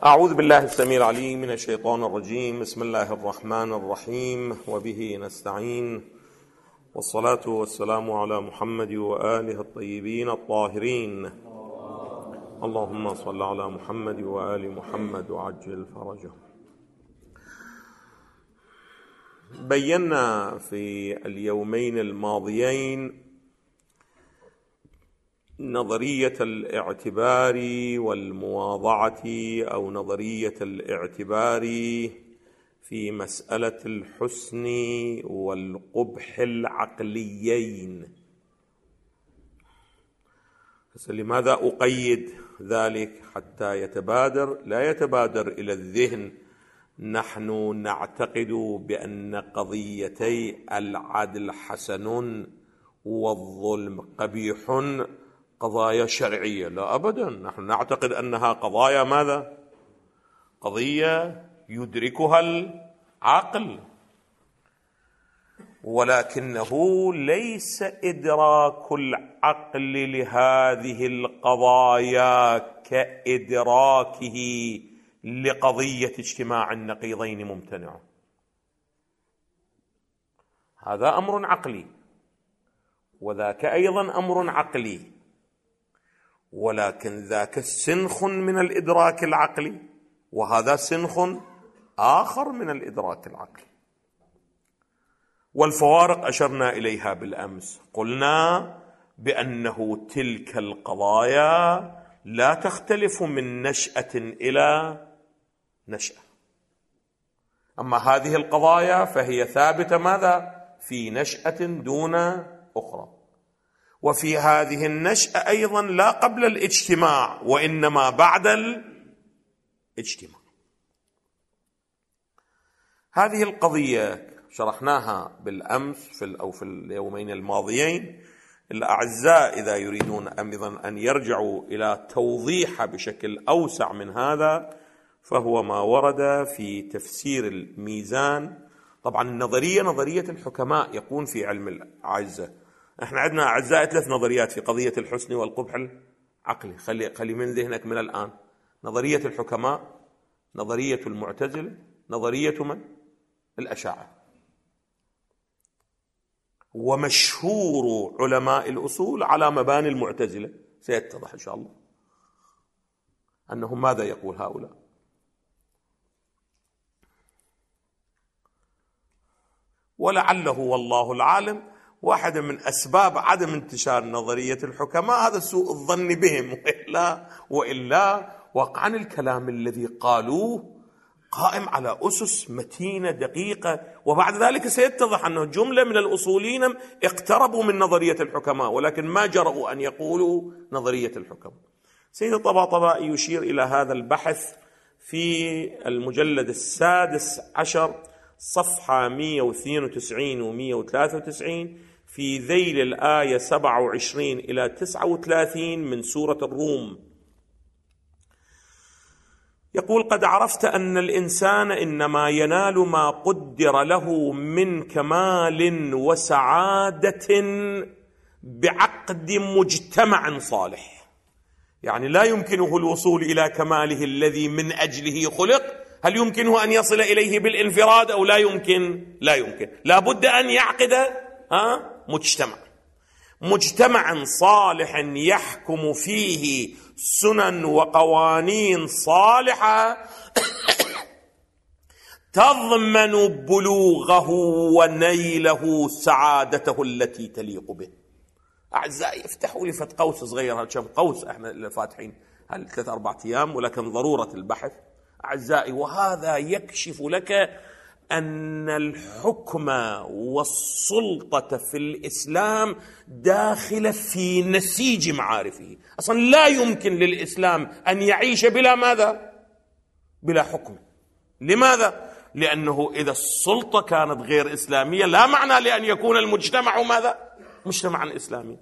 أعوذ بالله السميع العليم من الشيطان الرجيم. بسم الله الرحمن الرحيم، وبه نستعين، والصلاة والسلام على محمد وآله الطيبين الطاهرين. اللهم صل على محمد وآل محمد وعجل فرجه. بينا في اليومين الماضيين نظرية الاعتبار والمواضعة أو نظرية الاعتبار في مسألة الحسن والقبح العقليين. لماذا أقيد ذلك؟ حتى لا يتبادر إلى الذهن نحن نعتقد بأن قضيتي العدل حسن والظلم قبيح قضايا شرعية. لا أبدا، نحن نعتقد أنها قضايا ماذا؟ قضية يدركها العقل، ولكنه ليس إدراك العقل لهذه القضايا كإدراكه لقضية اجتماع النقيضين ممتنع. هذا أمر عقلي، وذاك أيضا أمر عقلي، ولكن ذاك سنخ من الإدراك العقلي، وهذا سنخ آخر من الإدراك العقلي. والفوارق أشرنا إليها بالأمس، قلنا بأنه تلك القضايا لا تختلف من نشأة إلى نشأة، أما هذه القضايا فهي ثابتة ماذا؟ في نشأة دون أخرى، وفي هذه النشأة أيضا لا قبل الاجتماع وإنما بعد الاجتماع. هذه القضية شرحناها بالأمس في اليومين الماضيين. الأعزاء إذا يريدون أيضا أن يرجعوا إلى توضيح بشكل أوسع من هذا فهو ما ورد في تفسير الميزان. طبعا النظرية نظرية الحكماء يكون في علم الأعزة. احنا عندنا أعزاء 3 نظريات في قضية الحسن والقبح العقلي. خلي من ذهنك من الآن: نظرية الحكماء، نظرية المعتزلة، نظرية من؟ الأشاعرة. ومشهور علماء الأصول على مباني المعتزلة، سيتضح إن شاء الله أنهم ماذا يقول هؤلاء. ولعله والله العالم واحدة من أسباب عدم انتشار نظرية الحكماء هذا سوء الظن بهم، وإلا واقعا الكلام الذي قالوه قائم على أسس متينة دقيقة. وبعد ذلك سيتضح أنه جملة من الأصوليين اقتربوا من نظرية الحكماء ولكن ما جرؤوا أن يقولوا نظرية الحكماء. سيد الطباطبائي يشير إلى هذا البحث في المجلد 16 صفحة 192 و193 في ذيل الآية 27 إلى 39 من سورة الروم. يقول: قد عرفت أن الإنسان إنما ينال ما قدر له من كمال وسعادة بعقد مجتمع صالح. يعني لا يمكنه الوصول إلى كماله الذي من أجله خلق. هل يمكنه أن يصل إليه بالانفراد أو لا يمكن؟ لا يمكن. لا بد أن يعقد مجتمع صالح يحكم فيه سنن وقوانين صالحة تضمن بلوغه ونيله سعادته التي تليق به. أعزائي، افتحوا لي قوس صغير، هل كم قوس احنا فاتحين هل 3-4 أيام، ولكن ضرورة البحث أعزائي. وهذا يكشف لك أن الحكم والسلطة في الإسلام داخل في نسيج معارفه. أصلا لا يمكن للإسلام أن يعيش بلا ماذا؟ بلا حكم. لماذا؟ لأنه إذا السلطة كانت غير إسلامية لا معنى لأن يكون المجتمع ماذا؟ مجتمعا إسلاميا.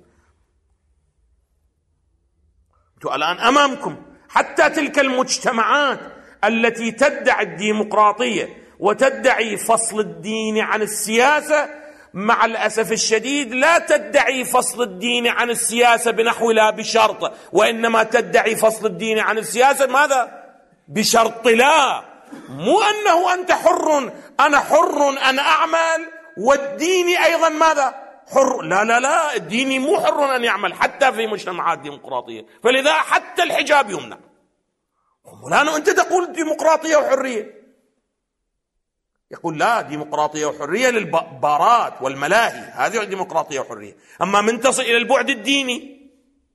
أنتم الآن أمامكم حتى تلك المجتمعات التي تدعي الديمقراطية وتدعي فصل الدين عن السياسة، مع الأسف الشديد لا تدعي فصل الدين عن السياسة بنحو لا بشرط، وإنما تدعي فصل الدين عن السياسة ماذا؟ بشرط لا، مو أنه أنت حر، أنا حر أن أعمل والديني أيضا ماذا؟ حر. لا لا لا، الديني مو حر أن يعمل حتى في مجتمعات ديمقراطية، فلذا حتى الحجاب يمنع. مولانا أنت تقول ديمقراطية وحرية، يقول لا، ديمقراطية وحرية للبارات والملاهي، هذه ديمقراطية وحرية. أما من تصل إلى البعد الديني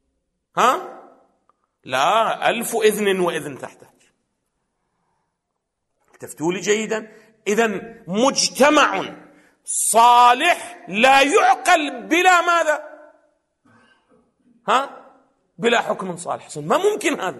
لا، 1000 إذن وإذن تحتاج. التفتوا لي جيدا. إذن مجتمع صالح لا يعقل بلا ماذا؟ بلا حكم صالح. ما ممكن هذا.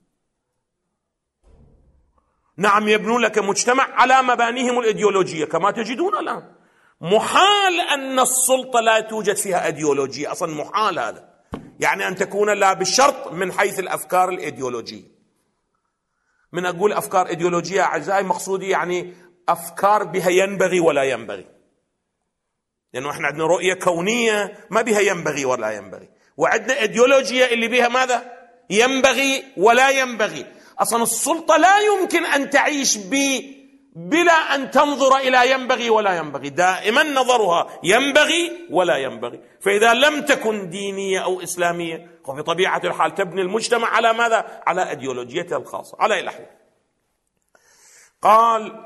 نعم، يبنون لك مجتمع على مبانيهم الإيديولوجية كما تجدون الآن. محال أن السلطة لا توجد فيها إيديولوجية، أصلا محال هذا. يعني أن تكون لا بالشرط من حيث الأفكار الإيديولوجية. من أقول أفكار إيديولوجية أعزائي مقصودي يعني أفكار بها ينبغي ولا ينبغي، لأنه إحنا عندنا رؤية كونية ما بها ينبغي ولا ينبغي، وعندنا إيديولوجية اللي بها ماذا؟ ينبغي ولا ينبغي. أصلا السلطة لا يمكن أن تعيش بلا أن تنظر إلى ينبغي ولا ينبغي، دائما نظرها ينبغي ولا ينبغي. فإذا لم تكن دينية أو إسلامية فبطبيعة الحال تبني المجتمع على ماذا؟ على أيديولوجيته الخاصة. على أي الأحوال قال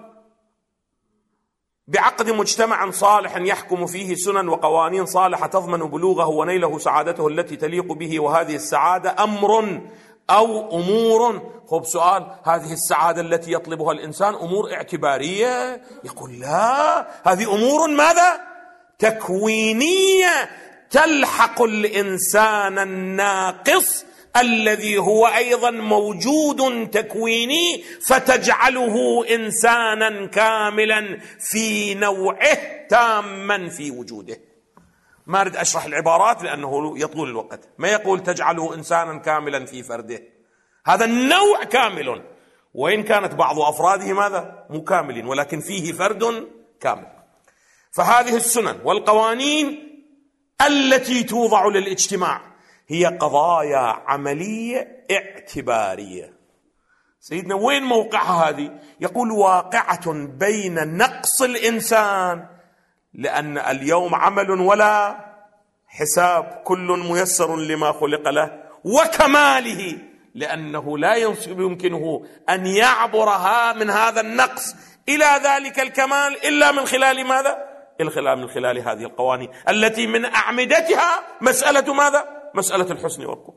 بعقد مجتمع صالح يحكم فيه سنن وقوانين صالحة تضمن بلوغه ونيله سعادته التي تليق به، وهذه السعادة أمر أو أمور. خب سؤال، هذه السعادة التي يطلبها الإنسان أمور اعتبارية؟ يقول لا، هذه أمور ماذا؟ تكوينية تلحق الإنسان الناقص الذي هو أيضا موجود تكويني، فتجعله إنسانا كاملا في نوعه تاما في وجوده. ما أريد أشرح العبارات لأنه يطول الوقت. ما يقول تجعله إنسانا كاملا في فرده، هذا النوع كامل، وإن كانت بعض أفراده ماذا؟ مكاملين، ولكن فيه فرد كامل. فهذه السنن والقوانين التي توضع للاجتماع هي قضايا عملية اعتبارية. سيدنا وين موقعها هذه؟ يقول واقعة بين نقص الإنسان، لأن اليوم عمل ولا حساب، كل ميسر لما خلق له، وكماله، لأنه لا يمكنه أن يعبرها من هذا النقص إلى ذلك الكمال إلا من خلال ماذا؟ من خلال هذه القوانين التي من أعمدتها مسألة ماذا؟ مسألة الحسن والقبح.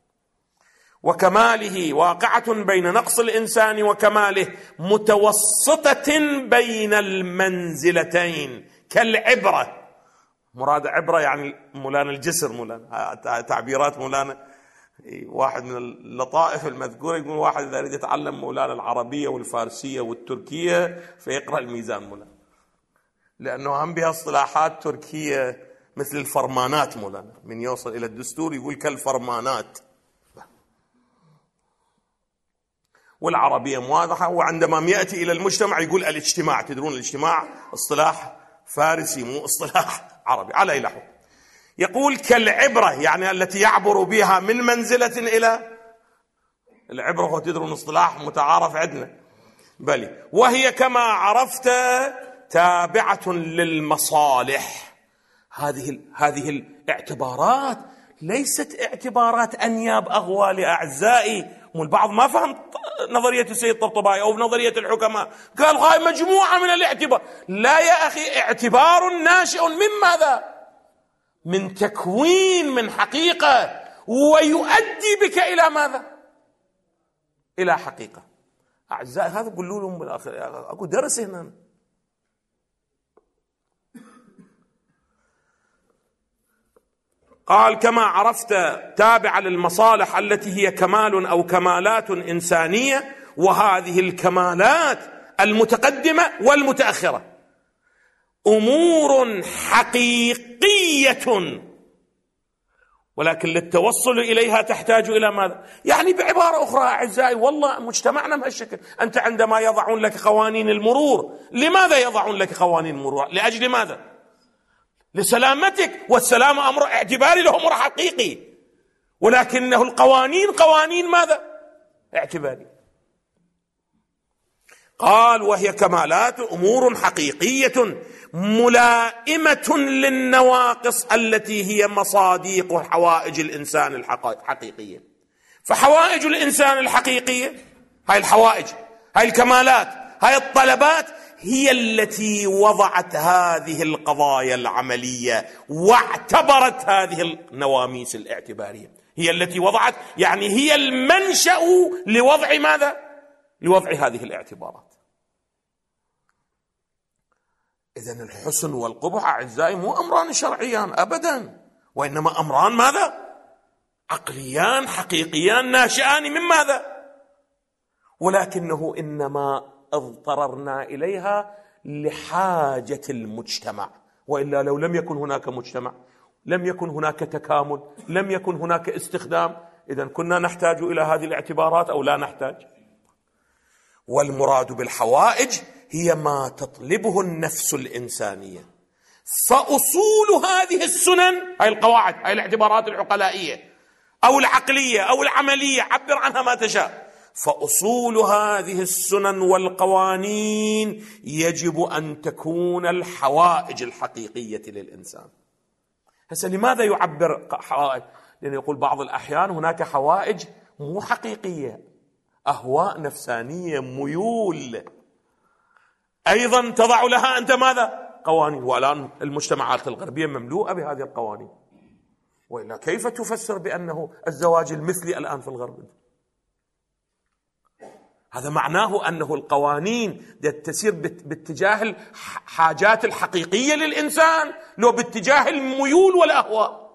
وكماله واقعة بين نقص الإنسان وكماله، متوسطة بين المنزلتين كالعبرة. مراد عبرة يعني مولانا الجسر، مولانا تعبيرات مولانا. واحد من اللطائف المذكورة يقول واحد إذا يريد يتعلم مولانا العربية والفارسية والتركية فيقرأ الميزان مولانا، لأنه هم بها اصطلاحات تركية مثل الفرمانات مولانا، من يوصل إلى الدستور يقول كالفرمانات، والعربية واضحة. وعندما يأتي إلى المجتمع يقول الاجتماع. تدرون الاجتماع اصطلاح فارسي مو اصطلاح عربي. على أي لحظة يقول كالعبرة، يعني التي يعبر بها من منزلة إلى العبرة. وتدرون اصطلاح متعارف عندنا بلي. وهي كما عرفت تابعة للمصالح. هذه الاعتبارات ليست اعتبارات أنياب أغوال أعزائي. والبعض ما فهم نظرية السيد الطبطبائي أو نظرية الحكماء، قال هاي مجموعة من الاعتبار. لا يا أخي، اعتبار ناشئ من ماذا؟ من تكوين، من حقيقة، ويؤدي بك إلى ماذا؟ إلى حقيقة. أعزائي هذا قولوا لهم بالآخر، أكو درس هنا. قال كما عرفت تابعة للمصالح التي هي كمال أو كمالات إنسانية، وهذه الكمالات المتقدمة والمتأخرة أمور حقيقية، ولكن للتوصل إليها تحتاج إلى ماذا؟ يعني بعبارة أخرى أعزائي، والله مجتمعنا بهالشكل. أنت عندما يضعون لك قوانين المرور، لماذا يضعون لك قوانين المرور؟ لأجل ماذا؟ لسلامتك، والسلام أمر اعتباري له أمر حقيقي، ولكنه القوانين قوانين ماذا؟ اعتباري. قال وهي كمالات أمور حقيقية ملائمة للنواقص التي هي مصاديق حوائج الإنسان الحقيقية. فحوائج الإنسان الحقيقية، هاي الحوائج، هاي الكمالات، هاي الطلبات، هي التي وضعت هذه القضايا العملية واعتبرت هذه النواميس الاعتبارية، هي التي وضعت، يعني هي المنشأ لوضع ماذا؟ لوضع هذه الاعتبارات. إذن الحسن والقبح أعزائي مو أمران شرعيان أبدا، وإنما أمران ماذا؟ عقليان حقيقيان ناشئان من ماذا؟ ولكنه إنما اضطررنا إليها لحاجة المجتمع، وإلا لو لم يكن هناك مجتمع، لم يكن هناك تكامل، لم يكن هناك استخدام، إذن كنا نحتاج إلى هذه الاعتبارات أو لا نحتاج؟ والمراد بالحوائج هي ما تطلبه النفس الإنسانية. فأصول هذه السنن، هاي القواعد، هاي الاعتبارات العقلائية أو العقلية أو العملية، عبر عنها ما تشاء، فأصول هذه السنن والقوانين يجب أن تكون الحوائج الحقيقية للإنسان. هسه لماذا يعبر حوائج؟ لأنه يقول بعض الأحيان هناك حوائج مو حقيقية، أهواء نفسانية، ميول، أيضا تضع لها أنت ماذا؟ قوانين. والآن المجتمعات الغربية مملوءة بهذه القوانين، وإلا كيف تفسر بأنه الزواج المثلي الآن في الغرب؟ هذا معناه أنه القوانين تسير باتجاه الحاجات الحقيقية للإنسان، لو باتجاه الميول والأهواء.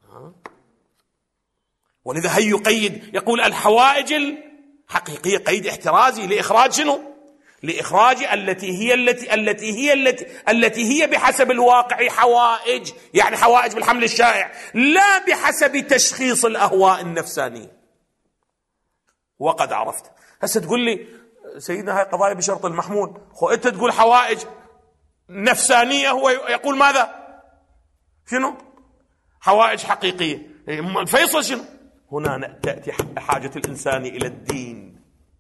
ولذا هي يقيد، يقول الحوائج الحقيقية قيد احترازي لإخراج شنو؟ لإخراج التي هي بحسب الواقع حوائج، يعني حوائج بالحمل الشائع، لا بحسب تشخيص الأهواء النفسانية. وقد عرفت. هسه تقول لي سيدنا هاي قضايا بشرط المحمول، أنت تقول حوائج نفسانية، هو يقول ماذا؟ شنو؟ حوائج حقيقية. الفيصل شنو؟ هنا تأتي حاجة الإنسان إلى الدين،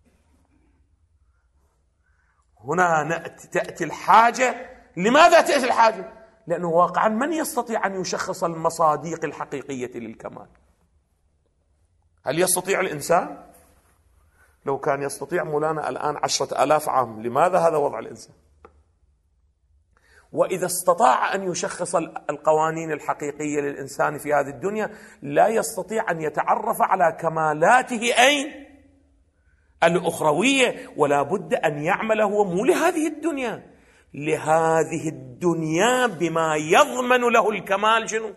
هنا تأتي الحاجة. لماذا تأتي الحاجة؟ لأنه واقعا من يستطيع أن يشخص المصاديق الحقيقية للكمال؟ هل يستطيع الإنسان؟ لو كان يستطيع مولانا الآن 10,000 عام، لماذا هذا وضع الإنسان؟ وإذا استطاع أن يشخص القوانين الحقيقية للإنسان في هذه الدنيا، لا يستطيع أن يتعرف على كمالاته أين؟ الأخروية. ولا بد أن يعمل هو مو لهذه الدنيا، لهذه الدنيا بما يضمن له الكمال. شنو؟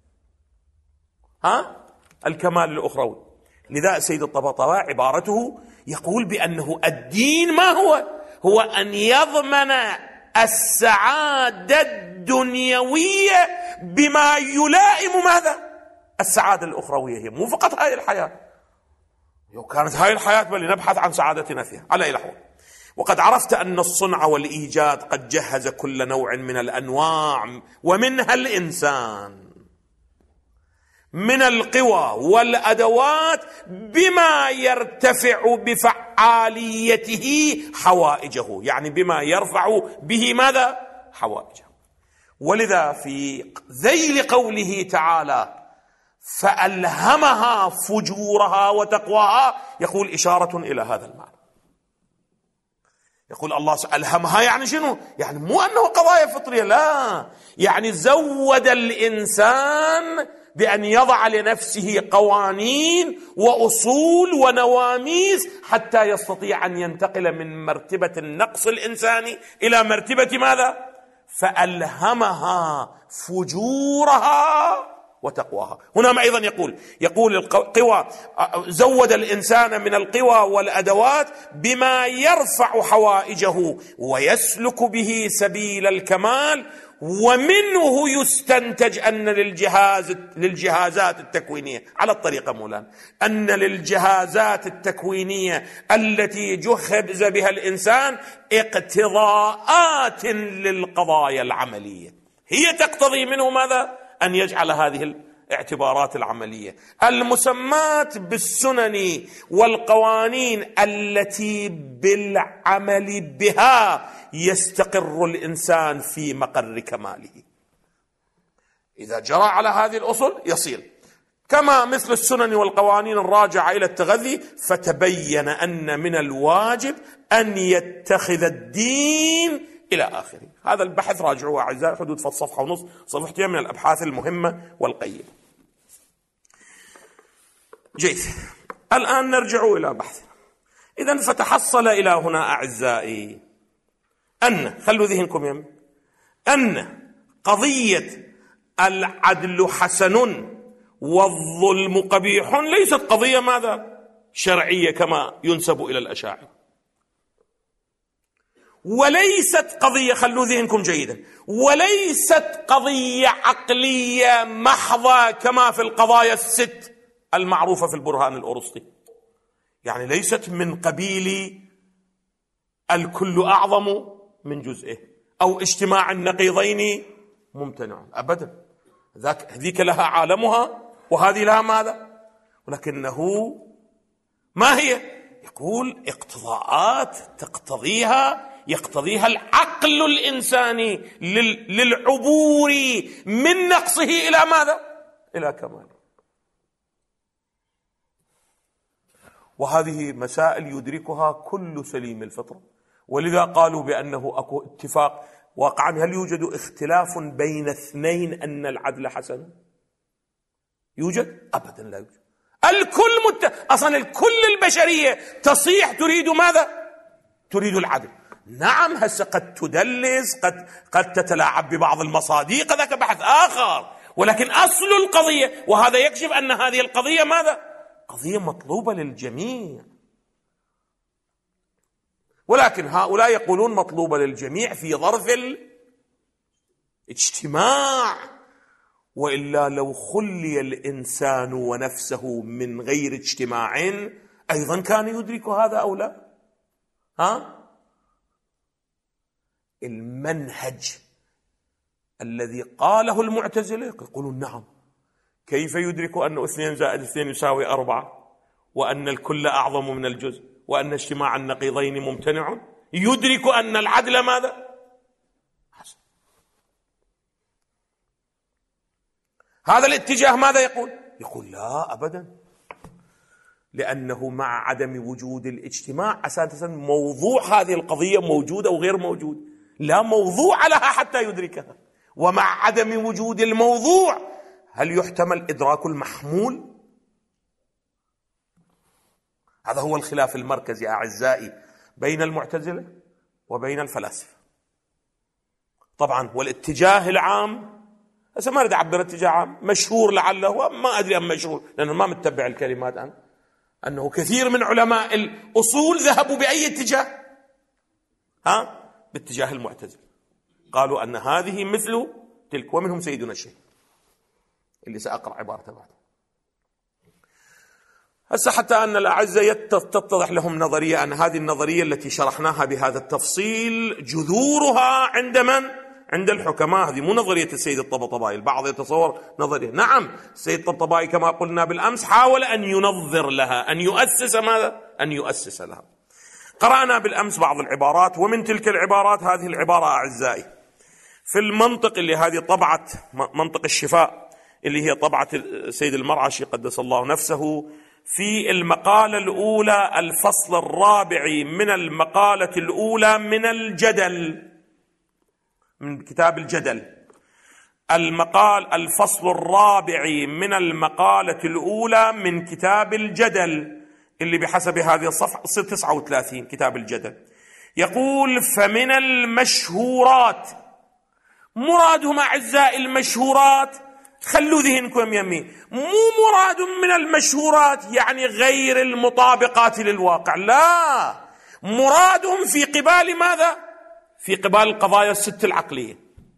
الكمال الأخروي. لذا سيد الطباطبائي عبارته يقول بأنه الدين ما هو أن يضمن السعادة الدنيوية بما يلائم ماذا؟ السعادة الأخروية. هي مو فقط هاي الحياة، لو كانت هاي الحياة بل نبحث عن سعادتنا فيها على أي لحظة. وقد عرفت أن الصنع والإيجاد قد جهز كل نوع من الأنواع ومنها الإنسان من القوى والأدوات بما يرتفع بفعاليته حوائجه، يعني بما يرفع به ماذا؟ حوائجه. ولذا في ذيل قوله تعالى فألهمها فجورها وتقواها، يقول إشارة إلى هذا المعنى. يقول الله ألهمها يعني شنو؟ يعني مو أنه قضايا فطرية، لا، يعني زود الإنسان بأن يضع لنفسه قوانين وأصول ونواميس حتى يستطيع أن ينتقل من مرتبة النقص الإنساني إلى مرتبة ماذا؟ فألهمها فجورها وتقواها. هنا ما أيضا يقول القوى، زود الإنسان من القوى والأدوات بما يرفع حوائجه ويسلك به سبيل الكمال. ومنه يستنتج أن للجهازات التكوينية على الطريقة مولانا، أن للجهازات التكوينية التي جهز بها الإنسان اقتضاءات للقضايا العملية، هي تقتضي منه ماذا؟ أن يجعل هذه الاعتبارات العملية المسمات بالسنن والقوانين التي بالعمل بها يستقر الإنسان في مقر كماله. إذا جرى على هذه الأصول يصير كما مثل السنن والقوانين الراجعة إلى التغذي، فتبين أن من الواجب أن يتخذ الدين إلى آخره. هذا البحث راجعوه أعزائي، حدود صفحة ونص، صفحتين من الأبحاث المهمة والقيمة. جيد، الآن نرجع إلى بحثنا. إذن فتحصل إلى هنا أعزائي أن، خلوا ذهنكم يم، أن قضية العدل حسن والظلم قبيح ليست قضية ماذا؟ شرعية كما ينسب إلى الأشاعرة، وليست قضية، خلوا ذهنكم جيدا، وليست قضية عقلية محضة كما في القضايا الست المعروفة في البرهان الأرسطي. يعني ليست من قبيل الكل أعظم من جزئه أو اجتماع النقيضين ممتنع، أبدا. ذيك لها عالمها وهذه لها ماذا؟ ولكنه ما هي؟ يقول اقتضاءات يقتضيها العقل الإنساني للعبور من نقصه إلى ماذا؟ إلى كماله. وهذه مسائل يدركها كل سليم الفطرة، ولذا قالوا بأنه أكو اتفاق واقعا. هل يوجد اختلاف بين اثنين أن العدل حسن؟ يوجد؟ أبدا لا يوجد. أصلا الكل البشرية تصيح تريد ماذا؟ تريد العدل. نعم، هسه قد تدلس، قد تتلاعب ببعض المصادق، ذاك بحث آخر، ولكن أصل القضية، وهذا يكشف أن هذه القضية ماذا؟ قضية مطلوبة للجميع. ولكن هؤلاء يقولون مطلوبة للجميع في ظرف الاجتماع، وإلا لو خلي الإنسان ونفسه من غير اجتماع أيضا كان يدرك هذا أو لا؟ المنهج الذي قاله المعتزلة يقولون نعم، كيف يدرك أن 2 زائد 2 يساوي 4، وأن الكل أعظم من الجزء، وأن اجتماع النقيضين ممتنع؟ يدرك أن العدل ماذا؟ حسن. هذا الاتجاه ماذا يقول؟ يقول لا أبدا، لأنه مع عدم وجود الاجتماع أساسا موضوع هذه القضية موجود أو غير موجود، لا موضوع لها حتى يدركها. ومع عدم وجود الموضوع هل يحتمل إدراك المحمول؟ هذا هو الخلاف المركزي أعزائي بين المعتزلة وبين الفلاسفة. طبعا والاتجاه العام، هسه ما أريد أعبر اتجاه عام، مشهور لعله، ما أدري أم مشهور لأنه ما متبع الكلمات أنه كثير من علماء الأصول ذهبوا بأي اتجاه؟ باتجاه المعتزلة، قالوا أن هذه مثل تلك، ومنهم سيدنا الشيخ اللي سأقرأ عبارته بعد. هسه حتى أن الأعزة تتضح لهم نظرية، أن هذه النظرية التي شرحناها بهذا التفصيل جذورها عند من؟ عند الحكماء. هذه مو نظرية السيد الطبطبائي. البعض يتصور نظرية، نعم السيد الطبطبائي كما قلنا بالأمس حاول أن ينظر لها، أن يؤسس ماذا؟ أن يؤسس لها. قرأنا بالأمس بعض العبارات، ومن تلك العبارات هذه العبارة أعزائي في المنطق اللي هذه طبعة منطق الشفاء اللي هي طبعة السيد المرعشي قدس الله نفسه، في المقالة الأولى الفصل الرابع من المقالة الأولى من الجدل، من كتاب الجدل، الفصل الرابع من المقالة الأولى من كتاب الجدل اللي بحسب هذه الصفحة 39 كتاب الجدل، يقول: فمن المشهورات، مرادهم أعزائي المشهورات، خلوا ذهنكم يمي، مو مراد من المشهورات يعني غير المطابقات للواقع، لا، مرادهم في قبال ماذا؟ في قبال القضايا الست العقلية.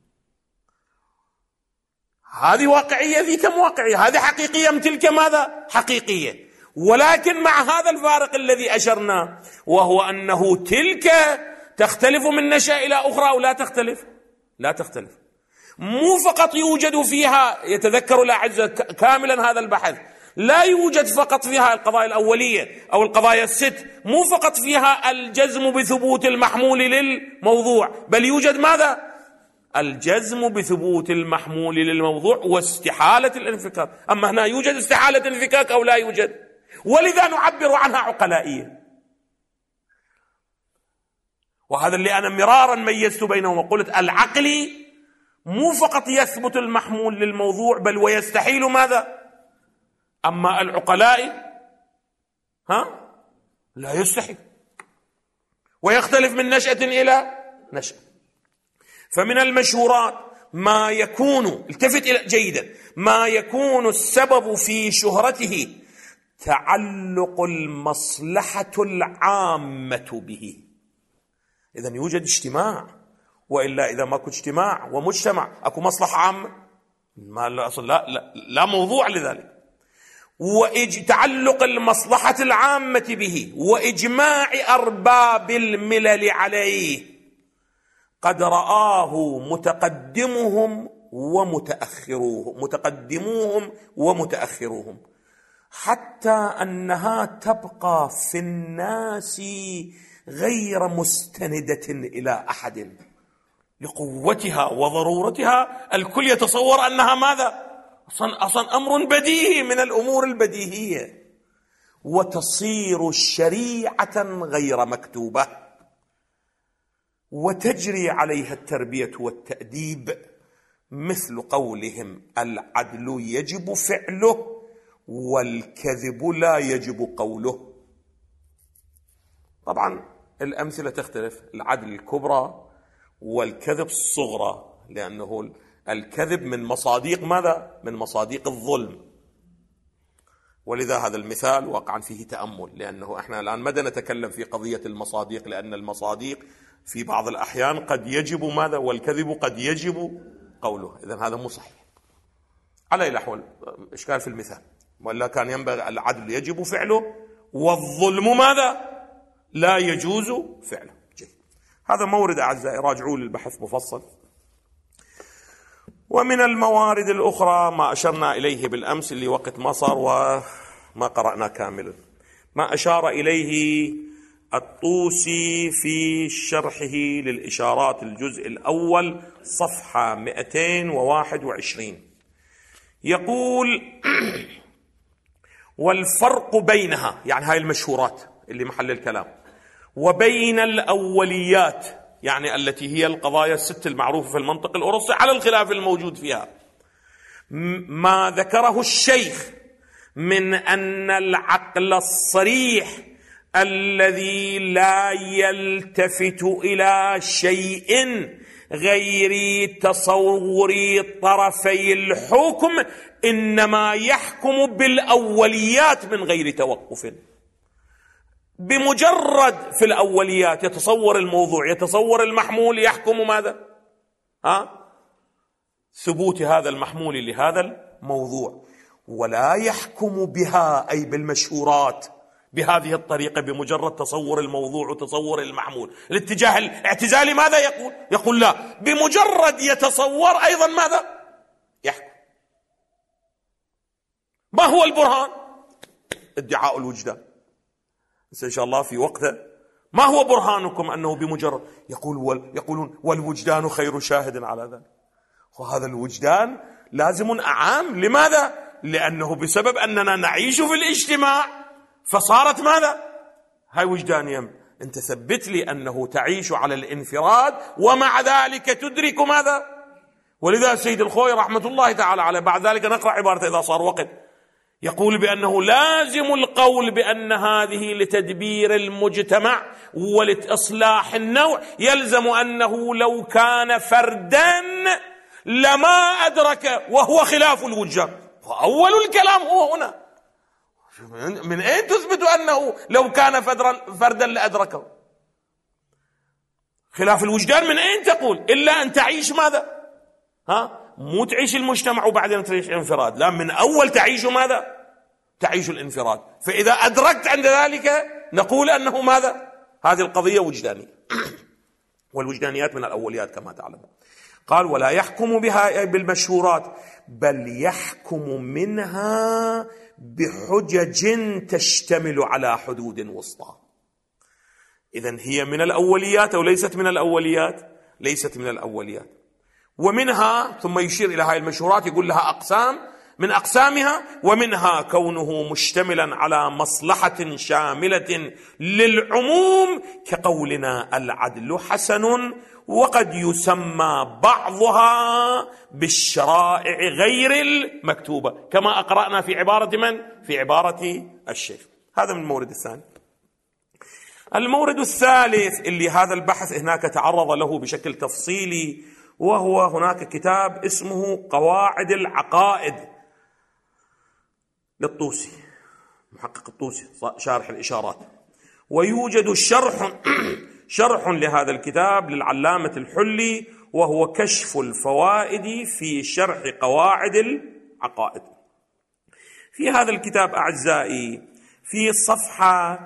هذه واقعية، ذي كم واقعية، هذه حقيقية من تلك ماذا؟ حقيقية، ولكن مع هذا الفارق الذي أشرنا، وهو أنه تلك تختلف من نشأة إلى أخرى أو لا تختلف؟ لا تختلف. مو فقط يوجد فيها، يتذكر الأعزة كاملا هذا البحث، لا يوجد فقط فيها القضايا الأولية أو القضايا الست، مو فقط فيها الجزم بثبوت المحمول للموضوع، بل يوجد ماذا؟ الجزم بثبوت المحمول للموضوع واستحالة الانفكاك. أما هنا يوجد استحالة انفكاك أو لا يوجد، ولذا نعبر عنها عقلائية. وهذا اللي أنا مرارا ميزت بينهم وقلت العقلي مو فقط يثبت المحمول للموضوع بل ويستحيل ماذا؟ أما العقلائي لا يستحيل، ويختلف من نشأة إلى نشأة. فمن المشهورات ما يكون، التفت إلى جيدا، ما يكون السبب في شهرته تعلق المصلحة العامة به. إذن يوجد اجتماع، وإلا إذا ماكو اجتماع ومجتمع أكو مصلحة عامة؟ ما أصلا لا موضوع لذلك. وتعلق المصلحة العامة به وإجماع أرباب الملل عليه قد رآه متقدموهم ومتأخروهم، حتى أنها تبقى في الناس غير مستندة إلى أحد لقوتها وضرورتها. الكل يتصور أنها ماذا؟ أصلا أمر بديهي من الأمور البديهية، وتصير شريعة غير مكتوبة، وتجري عليها التربية والتأديب، مثل قولهم العدل يجب فعله والكذب لا يجب قوله. طبعا الأمثلة تختلف، العدل الكبرى والكذب الصغرى، لأنه الكذب من مصاديق ماذا؟ من مصاديق الظلم. ولذا هذا المثال واقعا فيه تأمل، لأنه احنا الآن ماذا نتكلم في قضية المصاديق، لأن المصاديق في بعض الأحيان قد يجب ماذا؟ والكذب قد يجب قوله. إذن هذا مو صحيح على أي الأحوال، إشكال في المثال، ولا كان ينبغي العدل يجب فعله والظلم ماذا؟ لا يجوز فعله. جيد. هذا مورد أعزائي، راجعوا للبحث مفصل. ومن الموارد الأخرى ما أشرنا إليه بالأمس اللي وقت ما صار وما قرأنا كاملا، ما أشار إليه الطوسي في شرحه للإشارات الجزء الأول صفحة 221، يقول والفرق بينها، يعني هاي المشهورات اللي محل الكلام، وبين الأوليات، يعني التي هي القضايا الست المعروفة في المنطق الأوروسي على الخلاف الموجود فيها، ما ذكره الشيخ من أن العقل الصريح الذي لا يلتفت إلى شيء غير تصور طرفي الحكم إنما يحكم بالأوليات من غير توقف. بمجرد في الأوليات يتصور الموضوع، يتصور المحمول، يحكم ماذا؟ ثبوت هذا المحمول لهذا الموضوع، ولا يحكم بها أي بالمشهورات بهذه الطريقة بمجرد تصور الموضوع وتصور المحمول. الاتجاه الاعتزالي ماذا يقول؟ يقول لا، بمجرد يتصور أيضا ماذا؟ يحكم. ما هو البرهان؟ ادعاء الوجدان. بس إن شاء الله في وقته. ما هو برهانكم أنه بمجرد يقولون والوجدان خير شاهد على ذلك. وهذا الوجدان لازم أعام. لماذا؟ لأنه بسبب أننا نعيش في الاجتماع فصارت ماذا؟ هاي وجدانية. أنت ثبت لي أنه تعيش على الانفراد ومع ذلك تدرك ماذا؟ ولذا السيد الخوي رحمة الله تعالى عليه بعد ذلك نقرأ عبارة إذا صار وقت، يقول بأنه لازم القول بأن هذه لتدبير المجتمع ولإصلاح النوع، يلزم أنه لو كان فردا لما أدرك، وهو خلاف الوجدان. فأول الكلام هو هنا، من أين تثبت أنه لو كان فردا لأدركه؟ خلاف الوجدان من أين تقول؟ إلا أن تعيش ماذا؟ مو تعيش المجتمع وبعدين تعيش انفراد، لا، من أول تعيش ماذا؟ تعيش الانفراد. فإذا أدركت عند ذلك نقول أنه ماذا؟ هذه القضية وجدانية. والوجدانيات من الأوليات كما تعلمون. قال ولا يحكم بها بالمشهورات بل يحكم منها بحجج تشتمل على حدود وسطى. إذن هي من الأوليات أو ليست من الأوليات؟ ليست من الأوليات. ومنها، ثم يشير إلى هذه المشهورات يقول لها أقسام، من أقسامها ومنها كونه مشتملا على مصلحة شاملة للعموم كقولنا العدل حسن، وقد يسمى بعضها بالشرائع غير المكتوبة كما أقرأنا في عبارة من؟ في عبارة الشيخ. هذا من المورد الثاني. المورد الثالث اللي هذا البحث هناك تعرض له بشكل تفصيلي، وهو هناك كتاب اسمه قواعد العقائد للطوسي، محقق الطوسي شارح الإشارات، ويوجد شرح لهذا الكتاب للعلامة الحلي، وهو كشف الفوائد في شرح قواعد العقائد. في هذا الكتاب أعزائي في صفحة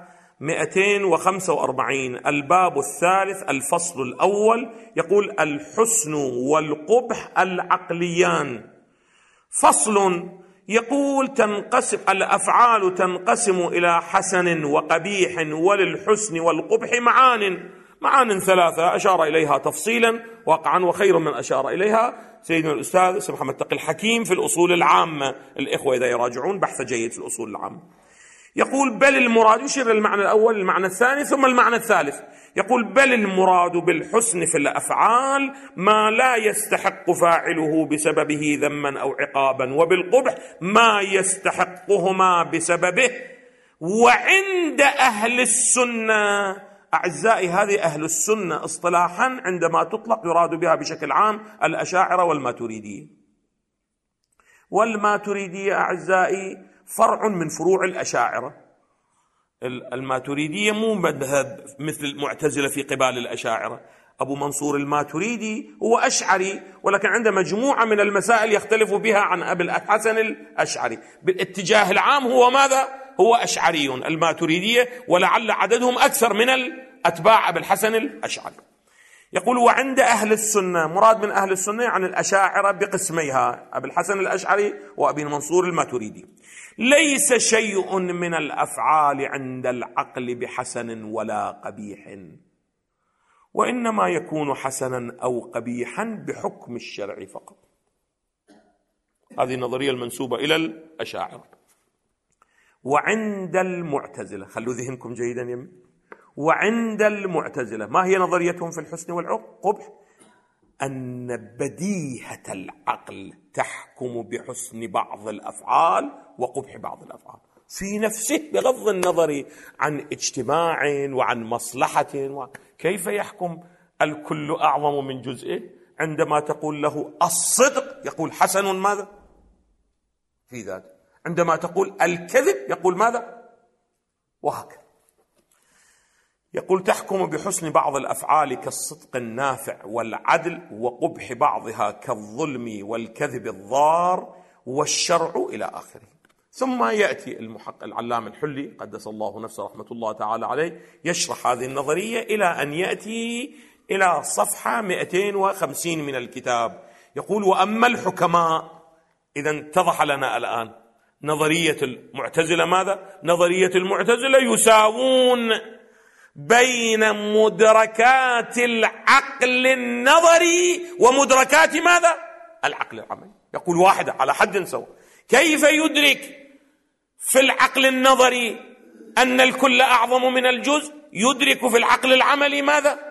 245 الباب الثالث الفصل الأول يقول الحسن والقبح العقليان. فصل يقول تنقسم الأفعال تنقسم إلى حسن وقبيح، وللحسن والقبح معان ثلاثة أشار إليها تفصيلا واقعا، وخير من أشار إليها سيدنا الأستاذ محمد تقي الحكيم في الأصول العامة. الإخوة إذا يراجعون بحث جيد في الأصول العامة. يقول بل المراد، يشير المعنى الأول المعنى الثاني ثم المعنى الثالث، يقول بل المراد بالحسن في الأفعال ما لا يستحق فاعله بسببه ذما أو عقابا، وبالقبح ما يستحقهما بسببه. وعند أهل السنة أعزائي، هذه أهل السنة اصطلاحا عندما تطلق يراد بها بشكل عام الأشاعرة والماتريدية. والماتريدية أعزائي فرع من فروع الأشاعرة. الماتريدية مو مذهب مثل المعتزلة في قبال الأشاعرة. أبو منصور الماتريدي هو أشعري، ولكن عنده مجموعة من المسائل يختلف بها عن أبي الحسن الأشعري. بالاتجاه العام هو ماذا؟ هو أشعري الماتريدية، ولعل عددهم أكثر من الأتباع أبي الحسن الأشعري. يقول وعند أهل السنة، مراد من أهل السنة عن الأشاعرة بقسميها أبي الحسن الأشعري وأبي منصور الماتريدي، ليس شيء من الأفعال عند العقل بحسن ولا قبيح، وإنما يكون حسنا أو قبيحا بحكم الشرع فقط. هذه النظرية المنسوبة إلى الأشاعرة. وعند المعتزلة، خلوا ذهنكم جيدا يمين، وعند المعتزلة ما هي نظريتهم في الحسن والقبح؟ أن بديهة العقل تحكم بحسن بعض الأفعال وقبح بعض الأفعال في نفسه، بغض النظر عن اجتماع وعن مصلحة. كيف يحكم الكل أعظم من جزئه؟ عندما تقول له الصدق يقول حسن ماذا؟ في ذاته. عندما تقول الكذب يقول ماذا؟ وهكذا. يقول تحكم بحسن بعض الأفعال كالصدق النافع والعدل، وقبح بعضها كالظلم والكذب الضار والشرع إلى آخره. ثم يأتي المحقق العلامة الحلي قدس الله نفسه رحمة الله تعالى عليه يشرح هذه النظرية إلى أن يأتي إلى صفحة 250 من الكتاب. يقول وأما الحكماء، إذا اتضح لنا الآن نظرية المعتزلة ماذا؟ نظرية المعتزلة يساوون بين مدركات العقل النظري ومدركات ماذا؟ العقل العملي. يقول واحدة على حد سواء. كيف يدرك في العقل النظري أن الكل أعظم من الجزء؟ يدرك في العقل العملي ماذا؟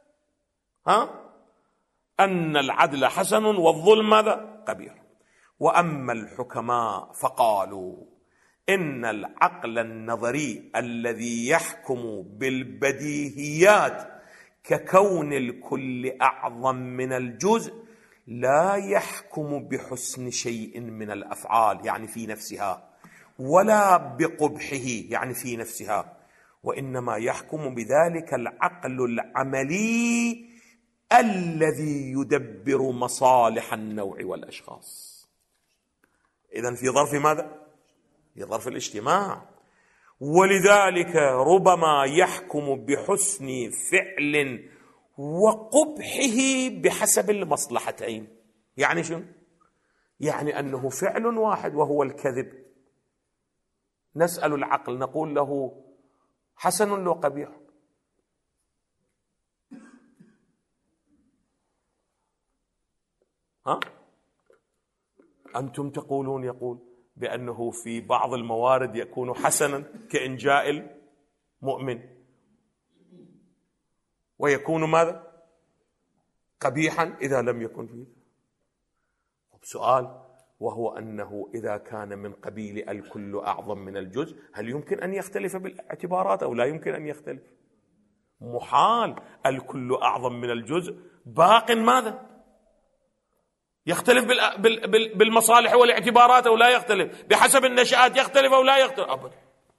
أن العدل حسن والظلم ماذا؟ قبيح. وأما الحكماء فقالوا إن العقل النظري الذي يحكم بالبديهيات ككون الكل أعظم من الجزء لا يحكم بحسن شيء من الأفعال يعني في نفسها، ولا بقبحه يعني في نفسها، وإنما يحكم بذلك العقل العملي الذي يدبر مصالح النوع والأشخاص. إذن في ظرف ماذا؟ في ظرف الاجتماع. ولذلك ربما يحكم بحسن فعل وقبحه بحسب المصلحتين. يعني شنو؟ يعني أنه فعل واحد وهو الكذب، نسأل العقل نقول له حسن لو قبيح؟ أنتم تقولون يقول بأنه في بعض الموارد يكون حسنا كإنجاء المؤمن، ويكون ماذا؟ قبيحا إذا لم يكن فيه. سؤال، وهو أنه إذا كان من قبيل الكل أعظم من الجزء، هل يمكن أن يختلف بالاعتبارات أو لا يمكن أن يختلف؟ محال. الكل أعظم من الجزء باق ماذا؟ يختلف بالمصالح والاعتبارات أو لا يختلف؟ بحسب النشآت يختلف أو لا يختلف؟ أبدا.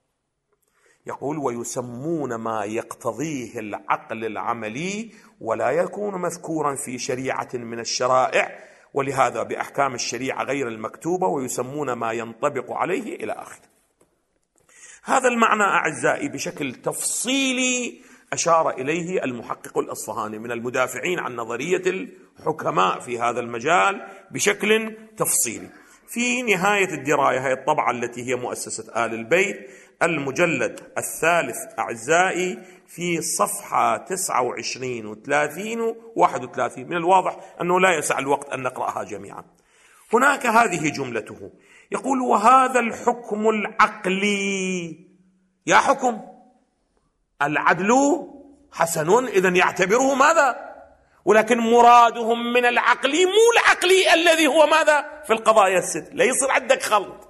يقول ويسمون ما يقتضيه العقل العملي ولا يكون مذكورا في شريعة من الشرائع، ولهذا بأحكام الشريعة غير المكتوبة، ويسمون ما ينطبق عليه إلى آخره. هذا المعنى أعزائي بشكل تفصيلي أشار إليه المحقق الأصفهاني من المدافعين عن نظرية الحكماء في هذا المجال بشكل تفصيلي في نهاية الدراية. هي الطبعة التي هي مؤسسة آل البيت، المجلد الثالث أعزائي، في صفحة 29 و30 و31. من الواضح أنه لا يسع الوقت أن نقرأها جميعا. هناك هذه جملته، يقول وهذا الحكم العقلي، يا حكم العدل حسن، إذن يعتبره ماذا؟ ولكن مرادهم من العقلي مو العقلي الذي هو ماذا؟ في القضايا الست. لا يصير عندك خلط.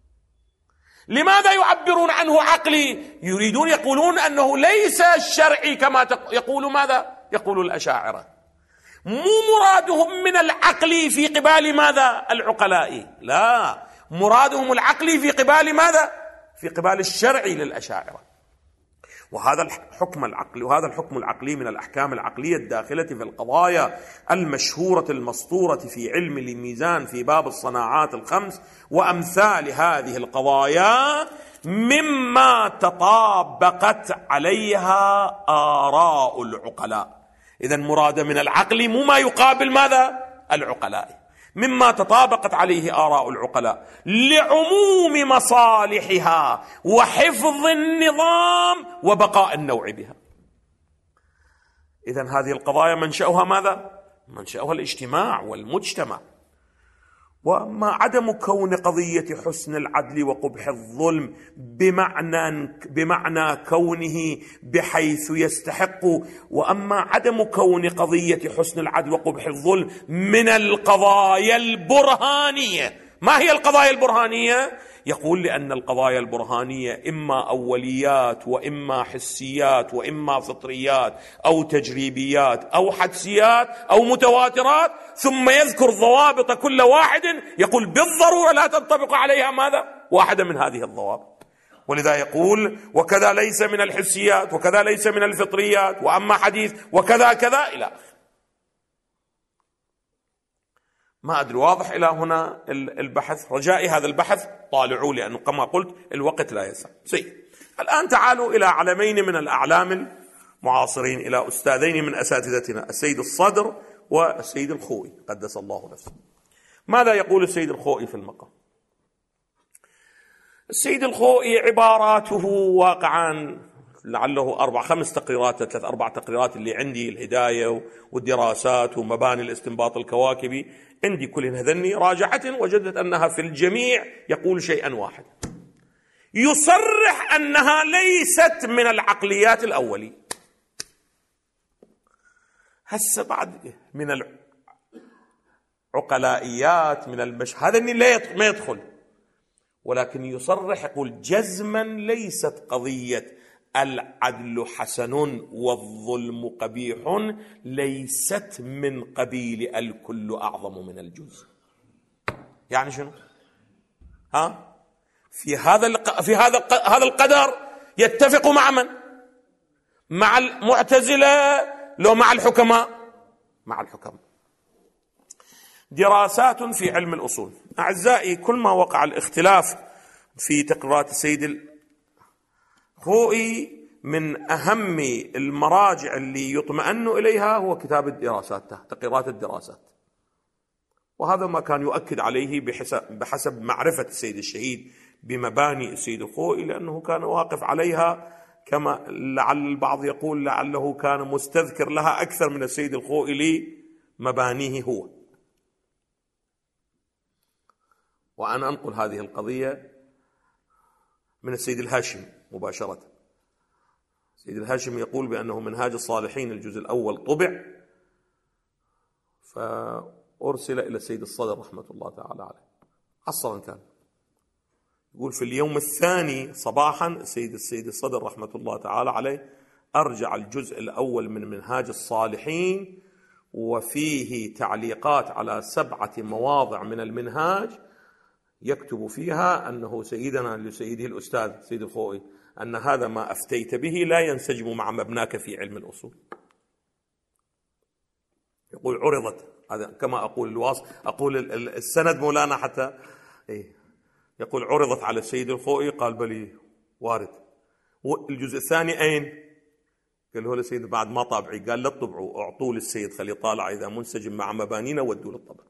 لماذا يعبرون عنه عقلي؟ يريدون يقولون أنه ليس الشرعي كما يقول ماذا؟ يقول الأشاعرة. مو مرادهم من العقل في قبال ماذا؟ العقلاء، لا، مرادهم العقل في قبال ماذا؟ في قبال الشرعي للأشاعرة. وهذا الحكم العقلي من الأحكام العقلية الداخلة في القضايا المشهورة المسطورة في علم الميزان في باب الصناعات الخمس وأمثال هذه القضايا، مما تطابقت عليها آراء العقلاء. إذن مراد من العقل مو ما يقابل ماذا؟ العقلاء، مما تطابقت عليه آراء العقلاء لعموم مصالحها وحفظ النظام وبقاء النوع بها. إذن هذه القضايا منشأها ماذا؟ منشأها الاجتماع والمجتمع. وأما عدم كون قضية حسن العدل وقبح الظلم بمعنى كونه بحيث يستحق، وأما عدم كون قضية حسن العدل وقبح الظلم من القضايا البرهانية. ما هي القضايا البرهانية؟ يقول لأن القضايا البرهانية إما أوليات وإما حسيات وإما فطريات أو تجريبيات أو حدسيات أو متواترات، ثم يذكر ضوابط كل واحد يقول بالضرورة لا تنطبق عليها ماذا؟ واحدة من هذه الضوابط. ولذا يقول وكذا ليس من الحسيات وكذا ليس من الفطريات وأما حديث وكذا كذا إلى آخره. ما أدري واضح إلى هنا البحث؟ رجائي هذا البحث طالعوا، لأنه كما قلت الوقت لا يسع. الآن تعالوا إلى علمين من الأعلام المعاصرين، إلى أستاذين من أساتذتنا، السيد الصدر والسيد الخوئي قدس الله نفسه. ماذا يقول السيد الخوئي في المقام؟ السيد الخوئي عباراته واقعا لعله 4-5 تقريرات، 3-4 تقريرات اللي عندي، الهداية والدراسات ومباني الاستنباط الكواكبي، عندي كلها ذني راجعت وجدت أنها في الجميع يقول شيئا واحد، يصرح أنها ليست من العقليات الأولية. هسه بعد من العقلائيات من هذا ما يدخل، ولكن يصرح يقول جزما ليست قضية العدل حسن والظلم قبيح ليست من قبيل الكل أعظم من الجزء. يعني شنو؟ في هذا القدر يتفق مع من؟ مع المعتزلة لو مع الحكماء؟ مع الحكماء. دراسات في علم الأصول أعزائي، كل ما وقع الاختلاف في تقريرات السيد الخوئي من أهم المراجع اللي يطمئن إليها هو كتاب الدراسات، تقريرات الدراسات، وهذا ما كان يؤكد عليه بحسب معرفة السيد الشهيد بمباني السيد الخوئي، لأنه كان واقف عليها، كما لعل البعض يقول لعله كان مستذكر لها أكثر من السيد الخوئي لمبانيه هو. وأنا أنقل هذه القضية من السيد الهاشمي مباشرة. السيد الهاشمي يقول بأنه منهاج الصالحين الجزء الأول طبع، فأرسل إلى السيد الصدر رحمة الله تعالى عليه، عصرا كان. يقول في اليوم الثاني صباحا السيد الصدر رحمة الله تعالى عليه أرجع الجزء الأول من منهاج الصالحين، وفيه تعليقات على 7 مواضع من المنهاج يكتب فيها أنه سيدنا لسيده الأستاذ سيد الخوئي أن هذا ما أفتيت به لا ينسجم مع مبناك في علم الأصول. يقول عرضت، هذا كما أقول السند مولانا حتى يقول عرضت على السيد الخوئي، قال بلي وارد. والجزء الثاني أين؟ قال له لسيد بعد ما طابعي، قال لا تطبعوا، أعطوه للسيد خلي طالع إذا منسجم مع مبانينا ودوا للطبع.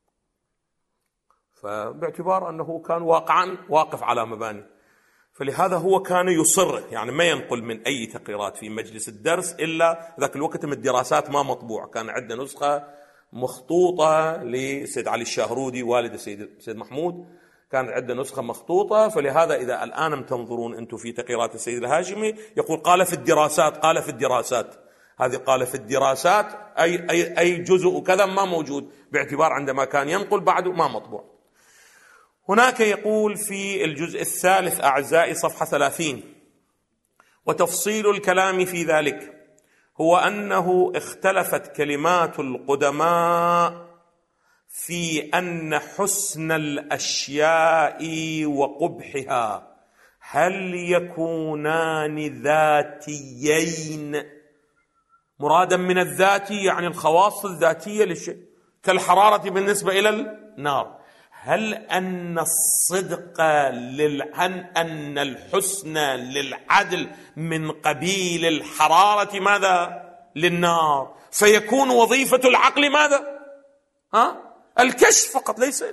فباعتبار أنه كان واقف على مباني، فلهذا هو كان يصر، يعني ما ينقل من أي تقريرات في مجلس الدرس إلا ذاك الوقت من الدراسات ما مطبوع، كان عندنا نسخة مخطوطة لسيد علي الشاهرودي والد السيد محمود، كان عندنا نسخة مخطوطة. فلهذا إذا الآن تنظرون أنتم في تقريرات السيد الهاشمي يقول قال في الدراسات، هذه قال في الدراسات أي جزء كذا ما موجود، باعتبار عندما كان ينقل بعده ما مطبوع. هناك يقول في الجزء الثالث أعزائي صفحة 30: وتفصيل الكلام في ذلك هو أنه اختلفت كلمات القدماء في أن حسن الأشياء وقبحها هل يكونان ذاتيين، مرادا من الذاتي يعني الخواص الذاتية للشيء كالحرارة بالنسبة إلى النار، هل أن الصدق أن الحسن للعدل من قبيل الحرارة ماذا؟ للنار، فيكون وظيفة العقل ماذا؟ الكشف فقط ليس،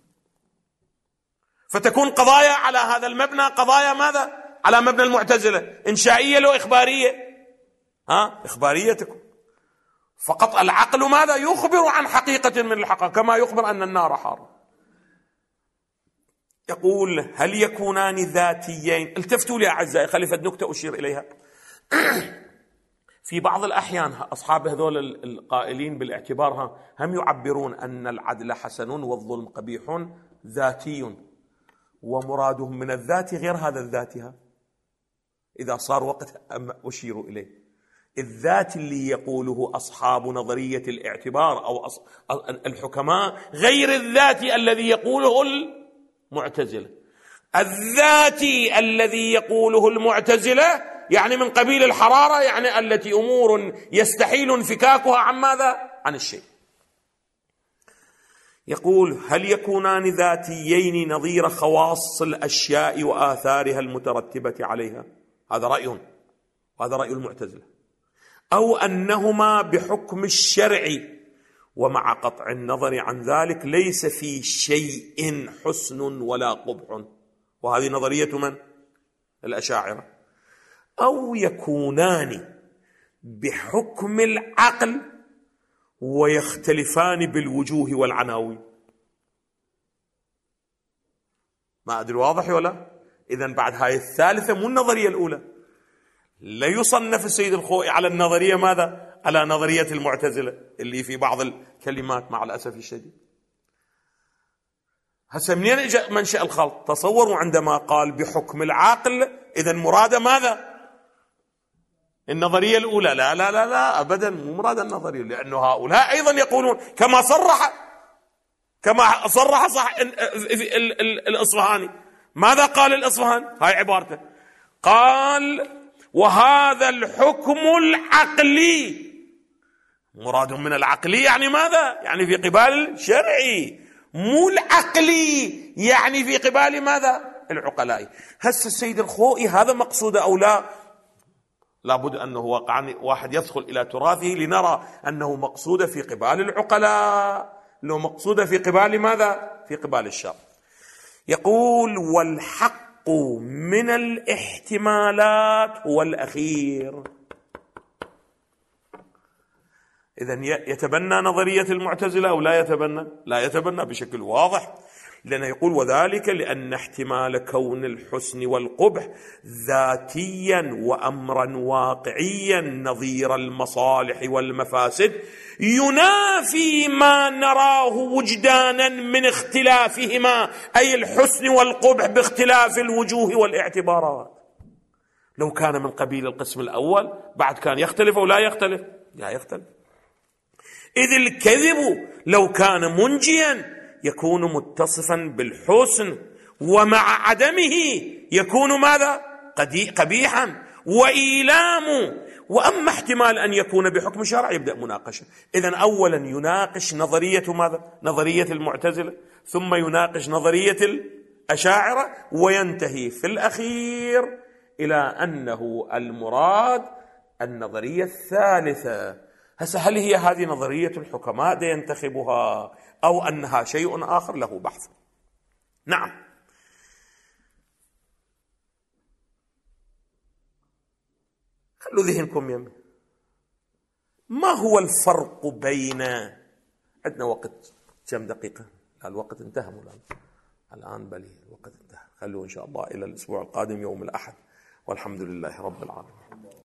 فتكون قضايا على هذا المبنى قضايا ماذا؟ على مبنى المعتزلة، إنشائية لو إخبارية؟ إخبارية تكون، فقط العقل ماذا؟ يخبر عن حقيقة من الحقائق كما يخبر أن النار حارة. يقول هل يكونان ذاتيين؟ التفتوا لي أعزائي، خليفة نكتة أشير إليها. في بعض الأحيان أصحاب هذول القائلين بالاعتبار هم يعبرون أن العدل حسن والظلم قبيح ذاتي، ومرادهم من الذات غير هذا الذاتها. إذا صار وقت أشير إليه، الذات اللي يقوله أصحاب نظرية الاعتبار أو الحكماء غير الذات الذي يقوله المعتزلة. الذاتي الذي يقوله المعتزلة يعني من قبيل الحرارة، يعني التي أمور يستحيل انفكاكها عن ماذا؟ عن الشيء. يقول هل يكونان ذاتيين نظير خواص الأشياء وآثارها المترتبة عليها؟ هذا رأي، وهذا رأي المعتزلة. أو أنهما بحكم الشرع، ومع قطع النظر عن ذلك ليس في شيء حسن ولا قبح، وهذه نظرية من؟ الأشاعرة. أو يكونان بحكم العقل ويختلفان بالوجوه والعناوين. ما أدري واضح ولا؟ إذن بعد هاي الثالثة مو النظرية الأولى، لا يصنف السيد الخوئي على النظرية ماذا؟ على نظرية المعتزلة اللي في بعض الكلمات مع الأسف الشديد. هسه منين اجى منشأ الخلط؟ تصوروا عندما قال بحكم العقل، إذن مراد ماذا؟ النظرية الأولى؟ لا لا لا لا أبدا، مو مراد النظرية، لأنه هؤلاء أيضا يقولون كما صرح صح الإصفهاني. ماذا قال الإصفهاني؟ هاي عبارته، قال وهذا الحكم العقلي. مراد من العقلي يعني ماذا؟ يعني في قبال الشرعي، مو العقلي يعني في قبال ماذا؟ العقلاء. هسه السيد الخوئي هذا مقصود أو لا؟ لابد أنه واقعا واحد يدخل إلى تراثه لنرى أنه مقصود في قبال العقلاء، لو مقصود في قبال ماذا؟ في قبال الشر. يقول والحق من الاحتمالات هو الأخير. إذن يتبنى نظرية المعتزلة أو لا يتبنى؟ لا يتبنى بشكل واضح، لأنه يقول وذلك لأن احتمال كون الحسن والقبح ذاتيا وأمرا واقعيا نظير المصالح والمفاسد ينافي ما نراه وجدانا من اختلافهما، أي الحسن والقبح باختلاف الوجوه والاعتبارات. لو كان من قبيل القسم الأول بعد كان يختلف أو لا يختلف؟ لا يختلف. إذ الكذب لو كان منجيا يكون متصفا بالحسن، ومع عدمه يكون ماذا؟ قبيحا وإيلام. وأما احتمال أن يكون بحكم شرع يبدأ مناقشة. إذن أولا يناقش نظرية ماذا؟ نظرية المعتزلة، ثم يناقش نظرية الأشاعرة، وينتهي في الأخير إلى أنه المراد النظرية الثالثة. هل هي هذه نظرية الحكماء ينتخبها أو أنها شيء آخر؟ له بحث. نعم. خلوا ذهنكم يمين. ما هو الفرق بين، عندنا وقت كم دقيقة؟ الوقت انتهى الآن بل الوقت انتهى. خلوا إن شاء الله إلى الأسبوع القادم يوم الأحد، والحمد لله رب العالمين.